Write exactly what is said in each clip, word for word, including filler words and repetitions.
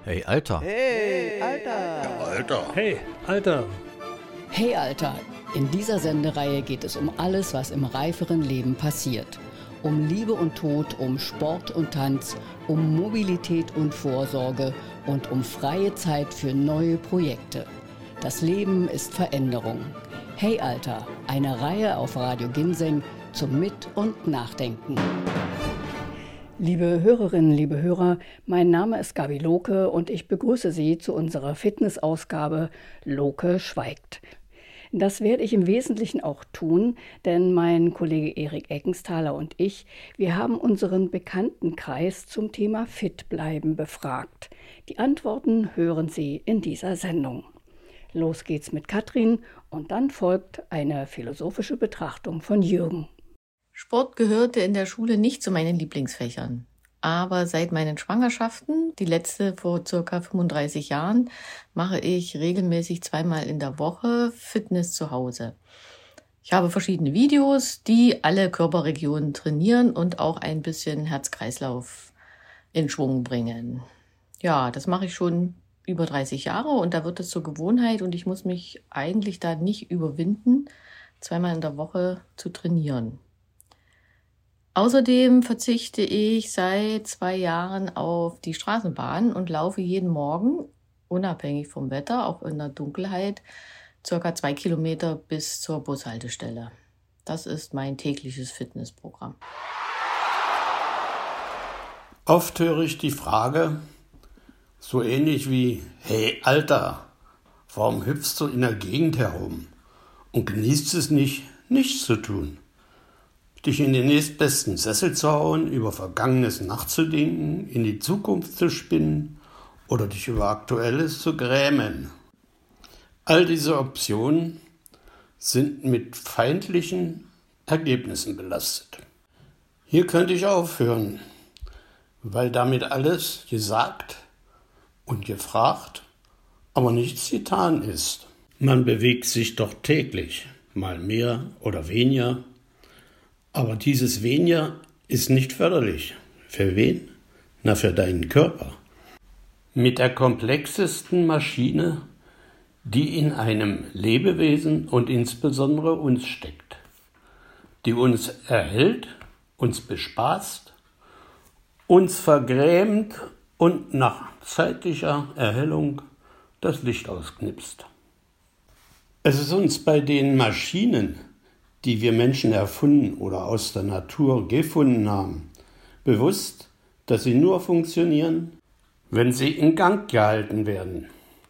Hey, Alter. Hey, Alter. Ja, Alter. Hey, Alter. Hey, Alter. In dieser Sendereihe geht es um alles, was im reiferen Leben passiert. Um Liebe und Tod, um Sport und Tanz, um Mobilität und Vorsorge und um freie Zeit für neue Projekte. Das Leben ist Veränderung. Hey, Alter. Eine Reihe auf Radio Ginseng zum Mit- und Nachdenken. Liebe Hörerinnen, liebe Hörer, mein Name ist Gabi Lohke und ich begrüße Sie zu unserer Fitnessausgabe Lohke schweigt. Das werde ich im Wesentlichen auch tun, denn mein Kollege Erik Eckensthaler und ich, wir haben unseren Bekanntenkreis zum Thema Fitbleiben befragt. Die Antworten hören Sie in dieser Sendung. Los geht's mit Katrin und dann folgt eine philosophische Betrachtung von Jürgen. Sport gehörte in der Schule nicht zu meinen Lieblingsfächern. Aber seit meinen Schwangerschaften, die letzte vor circa fünfunddreißig Jahren, mache ich regelmäßig zweimal in der Woche Fitness zu Hause. Ich habe verschiedene Videos, die alle Körperregionen trainieren und auch ein bisschen Herz-Kreislauf in Schwung bringen. Ja, das mache ich schon über dreißig Jahre und da wird es zur Gewohnheit und ich muss mich eigentlich da nicht überwinden, zweimal in der Woche zu trainieren. Außerdem verzichte ich seit zwei Jahren auf die Straßenbahn und laufe jeden Morgen, unabhängig vom Wetter, auch in der Dunkelheit, circa zwei Kilometer bis zur Bushaltestelle. Das ist mein tägliches Fitnessprogramm. Oft höre ich die Frage, so ähnlich wie, hey Alter, warum hüpfst du in der Gegend herum und genießt es nicht, nichts zu tun? Dich in den nächstbesten Sessel zu hauen, über Vergangenes nachzudenken, in die Zukunft zu spinnen oder dich über Aktuelles zu grämen. All diese Optionen sind mit feindlichen Ergebnissen belastet. Hier könnte ich aufhören, weil damit alles gesagt und gefragt, aber nichts getan ist. Man bewegt sich doch täglich, mal mehr oder weniger. Aber dieses weniger ist nicht förderlich. Für wen? Na, für deinen Körper. Mit der komplexesten Maschine, die in einem Lebewesen und insbesondere uns steckt, die uns erhält, uns bespaßt, uns vergrämt und nach zeitlicher Erhellung das Licht ausknipst. Es ist uns bei den Maschinen, die wir Menschen erfunden oder aus der Natur gefunden haben, bewusst, dass sie nur funktionieren, wenn sie in Gang gehalten werden.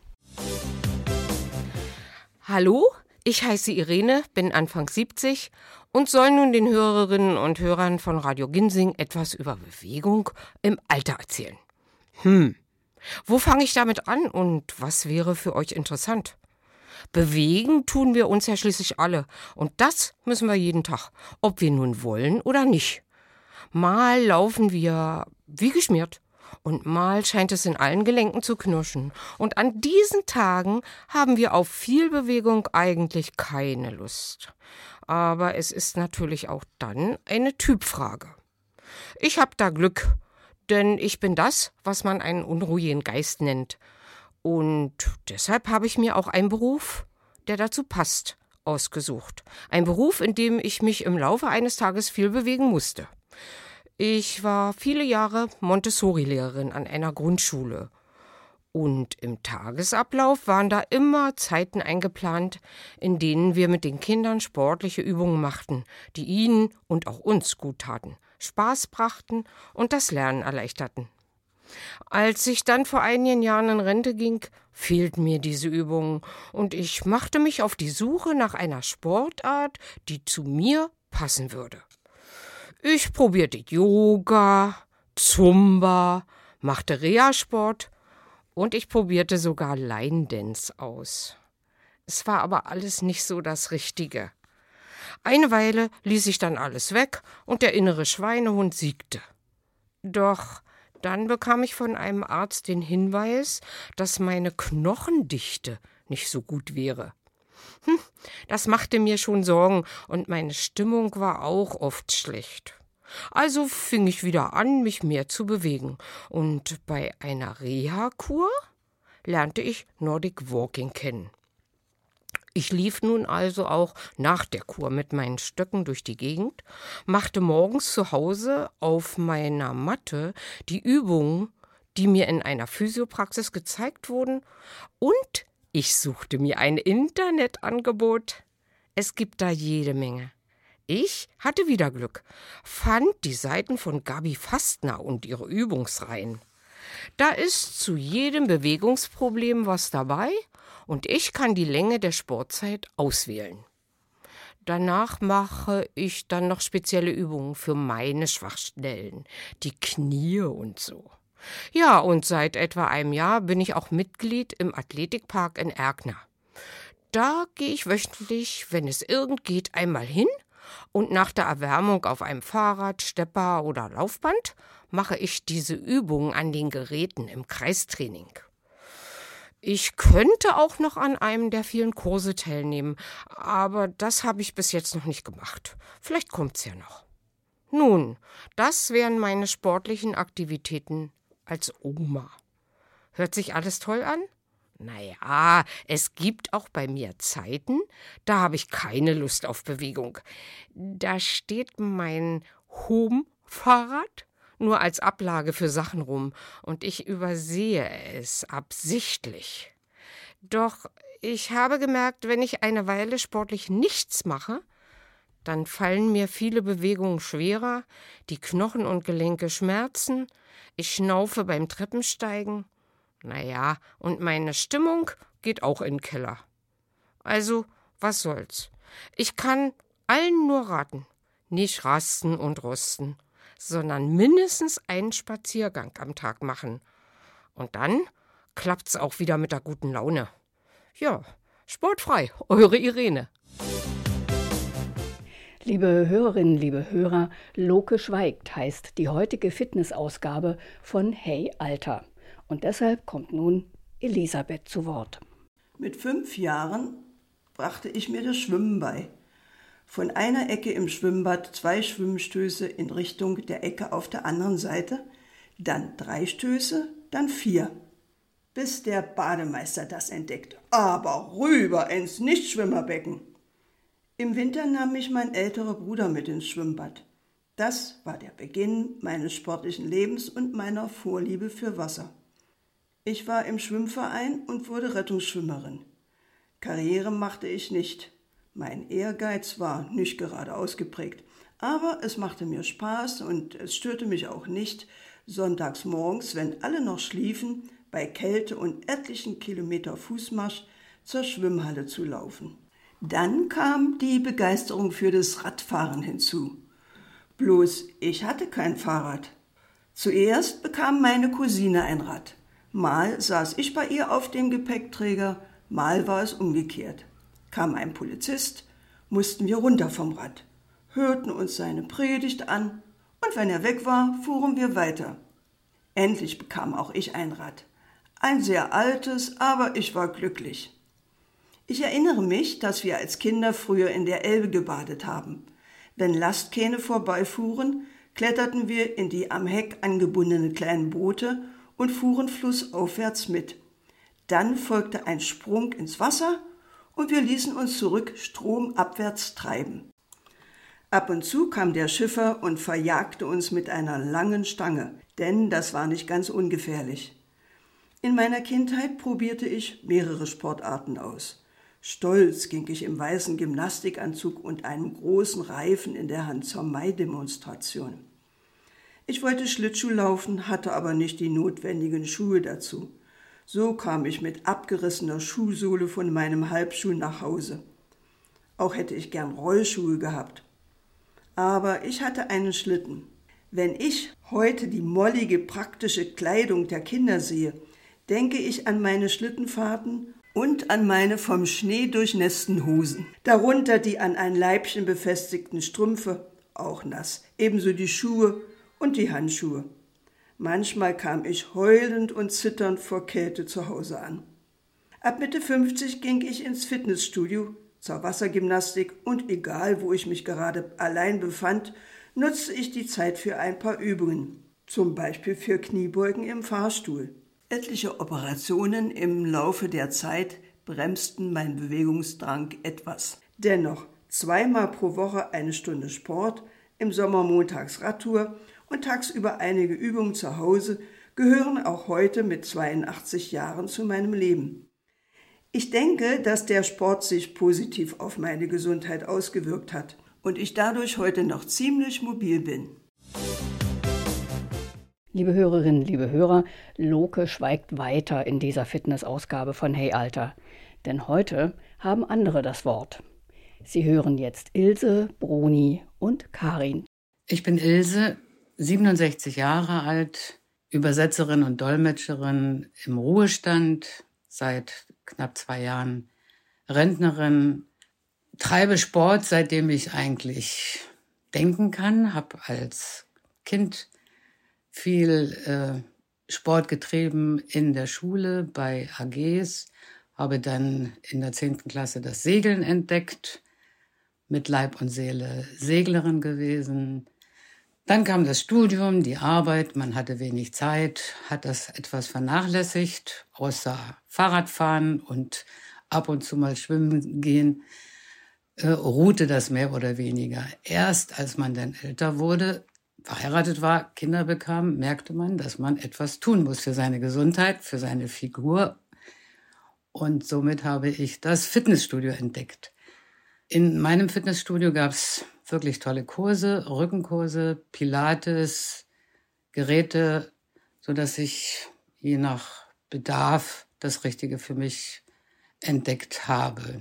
Hallo, ich heiße Irene, bin Anfang siebzig und soll nun den Hörerinnen und Hörern von Radio Ginseng etwas über Bewegung im Alter erzählen. Hm, wo fange ich damit an und was wäre für euch interessant? Bewegen tun wir uns ja schließlich alle. Und das müssen wir jeden Tag, ob wir nun wollen oder nicht. Mal laufen wir wie geschmiert und mal scheint es in allen Gelenken zu knirschen. Und an diesen Tagen haben wir auf viel Bewegung eigentlich keine Lust. Aber es ist natürlich auch dann eine Typfrage. Ich habe da Glück, denn ich bin das, was man einen unruhigen Geist nennt. Und deshalb habe ich mir auch einen Beruf, der dazu passt, ausgesucht. Ein Beruf, in dem ich mich im Laufe eines Tages viel bewegen musste. Ich war viele Jahre Montessori-Lehrerin an einer Grundschule. Und im Tagesablauf waren da immer Zeiten eingeplant, in denen wir mit den Kindern sportliche Übungen machten, die ihnen und auch uns gut taten, Spaß brachten und das Lernen erleichterten. Als ich dann vor einigen Jahren in Rente ging, fehlten mir diese Übungen und ich machte mich auf die Suche nach einer Sportart, die zu mir passen würde. Ich probierte Yoga, Zumba, machte Reha-Sport und ich probierte sogar Line Dance aus. Es war aber alles nicht so das Richtige. Eine Weile ließ ich dann alles weg und der innere Schweinehund siegte. Doch dann bekam ich von einem Arzt den Hinweis, dass meine Knochendichte nicht so gut wäre. Hm, das machte mir schon Sorgen und meine Stimmung war auch oft schlecht. Also fing ich wieder an, mich mehr zu bewegen. Und bei einer Reha-Kur lernte ich Nordic Walking kennen. Ich lief nun also auch nach der Kur mit meinen Stöcken durch die Gegend, machte morgens zu Hause auf meiner Matte die Übungen, die mir in einer Physiopraxis gezeigt wurden, und ich suchte mir ein Internetangebot. Es gibt da jede Menge. Ich hatte wieder Glück, fand die Seiten von Gabi Fastner und ihre Übungsreihen. Da ist zu jedem Bewegungsproblem was dabei und ich kann die Länge der Sportzeit auswählen. Danach mache ich dann noch spezielle Übungen für meine Schwachstellen, die Knie und so. Ja, und seit etwa einem Jahr bin ich auch Mitglied im Athletikpark in Erkner. Da gehe ich wöchentlich, wenn es irgend geht, einmal hin und nach der Erwärmung auf einem Fahrrad, Stepper oder Laufband mache ich diese Übungen an den Geräten im Kreistraining. Ich könnte auch noch an einem der vielen Kurse teilnehmen, aber das habe ich bis jetzt noch nicht gemacht. Vielleicht kommt's ja noch. Nun, das wären meine sportlichen Aktivitäten als Oma. Hört sich alles toll an? Naja, es gibt auch bei mir Zeiten, da habe ich keine Lust auf Bewegung. Da steht mein Home-Fahrrad nur als Ablage für Sachen rum und ich übersehe es absichtlich. Doch ich habe gemerkt, wenn ich eine Weile sportlich nichts mache, dann fallen mir viele Bewegungen schwerer, die Knochen und Gelenke schmerzen, ich schnaufe beim Treppensteigen. Naja, und meine Stimmung geht auch in den Keller. Also, was soll's? Ich kann allen nur raten, nicht rasten und rosten, sondern mindestens einen Spaziergang am Tag machen. Und dann klappt's auch wieder mit der guten Laune. Ja, sportfrei, eure Irene. Liebe Hörerinnen, liebe Hörer, Loke schweigt heißt die heutige Fitnessausgabe von Hey Alter. Und deshalb kommt nun Elisabeth zu Wort. Mit fünf Jahren brachte ich mir das Schwimmen bei. Von einer Ecke im Schwimmbad zwei Schwimmstöße in Richtung der Ecke auf der anderen Seite, dann drei Stöße, dann vier. Bis der Bademeister das entdeckte. Aber rüber ins Nichtschwimmerbecken. Im Winter nahm mich mein älterer Bruder mit ins Schwimmbad. Das war der Beginn meines sportlichen Lebens und meiner Vorliebe für Wasser. Ich war im Schwimmverein und wurde Rettungsschwimmerin. Karriere machte ich nicht. Mein Ehrgeiz war nicht gerade ausgeprägt, aber es machte mir Spaß und es störte mich auch nicht, sonntags morgens, wenn alle noch schliefen, bei Kälte und etlichen Kilometer Fußmarsch zur Schwimmhalle zu laufen. Dann kam die Begeisterung für das Radfahren hinzu. Bloß ich hatte kein Fahrrad. Zuerst bekam meine Cousine ein Rad. Mal saß ich bei ihr auf dem Gepäckträger, mal war es umgekehrt. Kam ein Polizist, mussten wir runter vom Rad, hörten uns seine Predigt an und wenn er weg war, fuhren wir weiter. Endlich bekam auch ich ein Rad. Ein sehr altes, aber ich war glücklich. Ich erinnere mich, dass wir als Kinder früher in der Elbe gebadet haben. Wenn Lastkähne vorbeifuhren, kletterten wir in die am Heck angebundenen kleinen Boote und fuhren flussaufwärts mit. Dann folgte ein Sprung ins Wasser und wir ließen uns zurück stromabwärts treiben. Ab und zu kam der Schiffer und verjagte uns mit einer langen Stange, denn das war nicht ganz ungefährlich. In meiner Kindheit probierte ich mehrere Sportarten aus. Stolz ging ich im weißen Gymnastikanzug und einem großen Reifen in der Hand zur Mai-Demonstration. Ich wollte Schlittschuh laufen, hatte aber nicht die notwendigen Schuhe dazu. So kam ich mit abgerissener Schuhsohle von meinem Halbschuh nach Hause. Auch hätte ich gern Rollschuhe gehabt. Aber ich hatte einen Schlitten. Wenn ich heute die mollige, praktische Kleidung der Kinder sehe, denke ich an meine Schlittenfahrten und an meine vom Schnee durchnässten Hosen. Darunter die an ein Leibchen befestigten Strümpfe, auch nass, ebenso die Schuhe und die Handschuhe. Manchmal kam ich heulend und zitternd vor Kälte zu Hause an. Ab Mitte fünfzig ging ich ins Fitnessstudio, zur Wassergymnastik und egal, wo ich mich gerade allein befand, nutzte ich die Zeit für ein paar Übungen, zum Beispiel für Kniebeugen im Fahrstuhl. Etliche Operationen im Laufe der Zeit bremsten meinen Bewegungsdrang etwas. Dennoch zweimal pro Woche eine Stunde Sport, im Sommer montags Radtour und tagsüber einige Übungen zu Hause gehören auch heute mit zweiundachtzig Jahren zu meinem Leben. Ich denke, dass der Sport sich positiv auf meine Gesundheit ausgewirkt hat und ich dadurch heute noch ziemlich mobil bin. Liebe Hörerinnen, liebe Hörer, Loke schweigt weiter in dieser Fitnessausgabe von Hey Alter. Denn heute haben andere das Wort. Sie hören jetzt Ilse, Bruni und Karin. Ich bin Ilse, siebenundsechzig Jahre alt, Übersetzerin und Dolmetscherin im Ruhestand, seit knapp zwei Jahren Rentnerin, treibe Sport, seitdem ich eigentlich denken kann, habe als Kind viel äh, Sport getrieben in der Schule bei A Gs, habe dann in der zehnten Klasse das Segeln entdeckt, mit Leib und Seele Seglerin gewesen. Dann kam das Studium, die Arbeit, man hatte wenig Zeit, hat das etwas vernachlässigt, außer Fahrradfahren und ab und zu mal schwimmen gehen, äh, ruhte das mehr oder weniger. Erst als man dann älter wurde, verheiratet war, Kinder bekam, merkte man, dass man etwas tun muss für seine Gesundheit, für seine Figur. Und somit habe ich das Fitnessstudio entdeckt. In meinem Fitnessstudio gab es wirklich tolle Kurse, Rückenkurse, Pilates, Geräte, sodass ich je nach Bedarf das Richtige für mich entdeckt habe.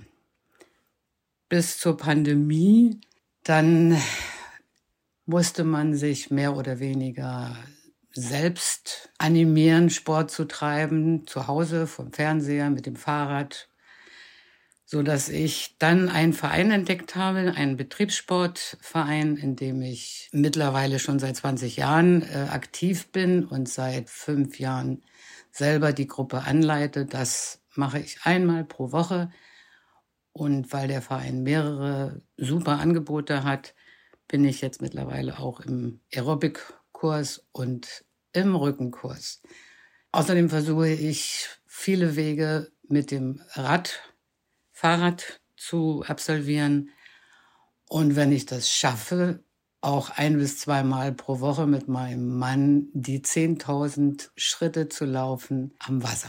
Bis zur Pandemie, dann musste man sich mehr oder weniger selbst animieren, Sport zu treiben, zu Hause, vom Fernseher, mit dem Fahrrad, so dass ich dann einen Verein entdeckt habe, einen Betriebssportverein, in dem ich mittlerweile schon seit zwanzig Jahren äh, aktiv bin und seit fünf Jahren selber die Gruppe anleite. Das mache ich einmal pro Woche. Und weil der Verein mehrere super Angebote hat, bin ich jetzt mittlerweile auch im Aerobic-Kurs und im Rückenkurs. Außerdem versuche ich viele Wege mit dem Rad, Fahrrad zu absolvieren. Und wenn ich das schaffe, auch ein bis zweimal pro Woche mit meinem Mann die zehntausend Schritte zu laufen am Wasser.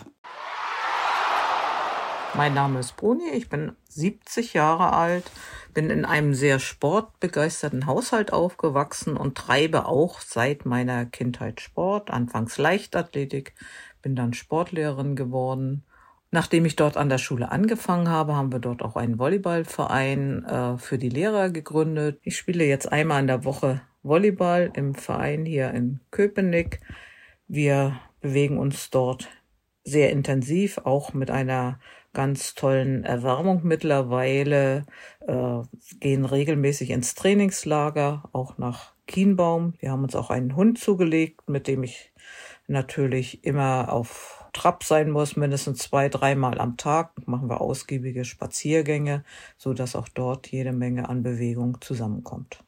Mein Name ist Bruni, ich bin siebzig Jahre alt, bin in einem sehr sportbegeisterten Haushalt aufgewachsen und treibe auch seit meiner Kindheit Sport, anfangs Leichtathletik, bin dann Sportlehrerin geworden. Nachdem ich dort an der Schule angefangen habe, haben wir dort auch einen Volleyballverein äh, für die Lehrer gegründet. Ich spiele jetzt einmal in der Woche Volleyball im Verein hier in Köpenick. Wir bewegen uns dort sehr intensiv, auch mit einer ganz tollen Erwärmung mittlerweile, äh, gehen regelmäßig ins Trainingslager, auch nach Kienbaum. Wir haben uns auch einen Hund zugelegt, mit dem ich natürlich immer auf Trab sein muss, mindestens zwei, dreimal am Tag. Machen wir ausgiebige Spaziergänge, sodass auch dort jede Menge an Bewegung zusammenkommt.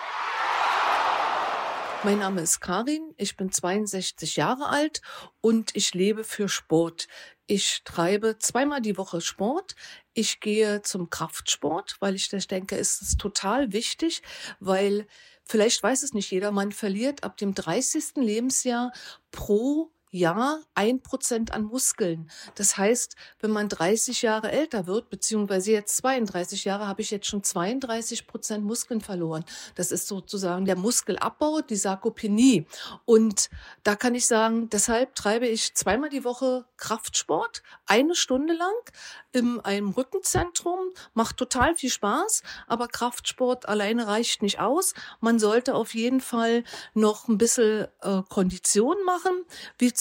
Mein Name ist Karin, ich bin zweiundsechzig Jahre alt und ich lebe für Sport. Ich treibe zweimal die Woche Sport. Ich gehe zum Kraftsport, weil ich das denke, ist es total wichtig, weil vielleicht weiß es nicht jeder, man verliert ab dem dreißigsten Lebensjahr pro Jahr ein Prozent an Muskeln. Das heißt, wenn man dreißig Jahre älter wird, beziehungsweise jetzt zweiunddreißig Jahre, habe ich jetzt schon zweiunddreißig Prozent Muskeln verloren. Das ist sozusagen der Muskelabbau, die Sarkopenie. Und da kann ich sagen, deshalb treibe ich zweimal die Woche Kraftsport, eine Stunde lang in einem Rückenzentrum, macht total viel Spaß, aber Kraftsport alleine reicht nicht aus. Man sollte auf jeden Fall noch ein bisschen äh, Kondition machen, wie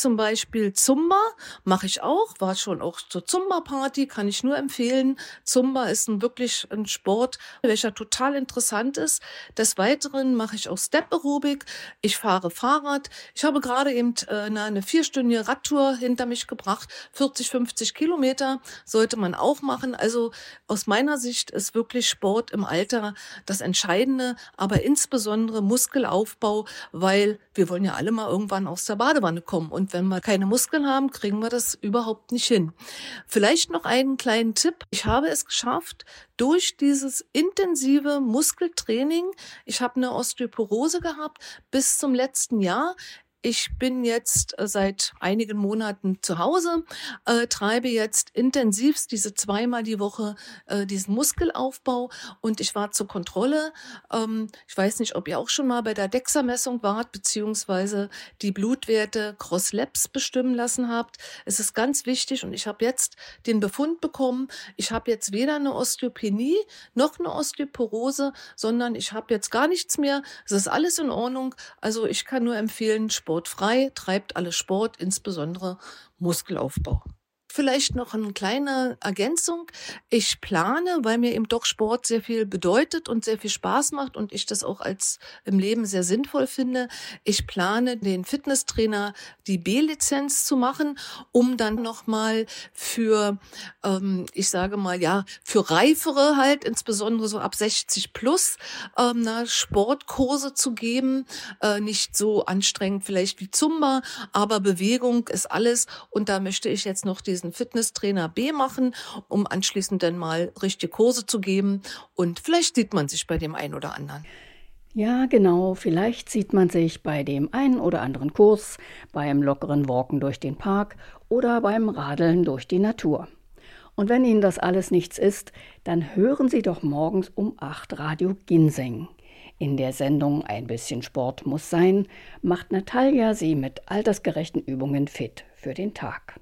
zum Beispiel Zumba, mache ich auch, war schon auch zur Zumba-Party, kann ich nur empfehlen. Zumba ist ein, wirklich ein Sport, welcher total interessant ist. Des Weiteren mache ich auch Step-Aerobic, ich fahre Fahrrad. Ich habe gerade eben äh, eine vierstündige Radtour hinter mich gebracht, vierzig, fünfzig Kilometer sollte man auch machen. Also aus meiner Sicht ist wirklich Sport im Alter das Entscheidende, aber insbesondere Muskelaufbau, weil wir wollen ja alle mal irgendwann aus der Badewanne kommen. Und wenn wir keine Muskeln haben, kriegen wir das überhaupt nicht hin. Vielleicht noch einen kleinen Tipp. Ich habe es geschafft, durch dieses intensive Muskeltraining, ich habe eine Osteoporose gehabt bis zum letzten Jahr. Ich bin jetzt seit einigen Monaten zu Hause, äh, treibe jetzt intensivst diese zweimal die Woche äh, diesen Muskelaufbau und ich war zur Kontrolle. Ähm, ich weiß nicht, ob ihr auch schon mal bei der DEXA-Messung wart, beziehungsweise die Blutwerte Cross-Labs bestimmen lassen habt. Es ist ganz wichtig und ich habe jetzt den Befund bekommen, ich habe jetzt weder eine Osteopenie noch eine Osteoporose, sondern ich habe jetzt gar nichts mehr. Es ist alles in Ordnung. Also ich kann nur empfehlen, Sport Sportfrei, treibt alle Sport, insbesondere Muskelaufbau. Vielleicht noch eine kleine Ergänzung. Ich plane, weil mir eben doch Sport sehr viel bedeutet und sehr viel Spaß macht und ich das auch als im Leben sehr sinnvoll finde. Ich plane, den Fitnesstrainer die B-Lizenz zu machen, um dann nochmal für, ähm, ich sage mal, ja, für Reifere halt, insbesondere so ab sechzig plus, ähm, na, Sportkurse zu geben. Äh, nicht so anstrengend vielleicht wie Zumba, aber Bewegung ist alles und da möchte ich jetzt noch diesen Fitnesstrainer B machen, um anschließend dann mal richtige Kurse zu geben und vielleicht sieht man sich bei dem einen oder anderen. Ja, genau, vielleicht sieht man sich bei dem einen oder anderen Kurs, beim lockeren Walken durch den Park oder beim Radeln durch die Natur. Und wenn Ihnen das alles nichts ist, dann hören Sie doch morgens um acht Radio Ginseng. In der Sendung Ein bisschen Sport muss sein, macht Natalia Sie mit altersgerechten Übungen fit für den Tag.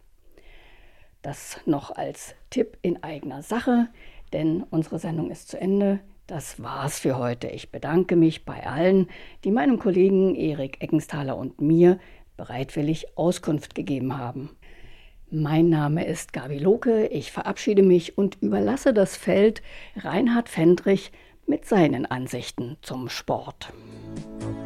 Das noch als Tipp in eigener Sache, denn unsere Sendung ist zu Ende. Das war's für heute. Ich bedanke mich bei allen, die meinem Kollegen Erik Eckenthaler und mir bereitwillig Auskunft gegeben haben. Mein Name ist Gabi Lohke. Ich verabschiede mich und überlasse das Feld Reinhard Fendrich mit seinen Ansichten zum Sport.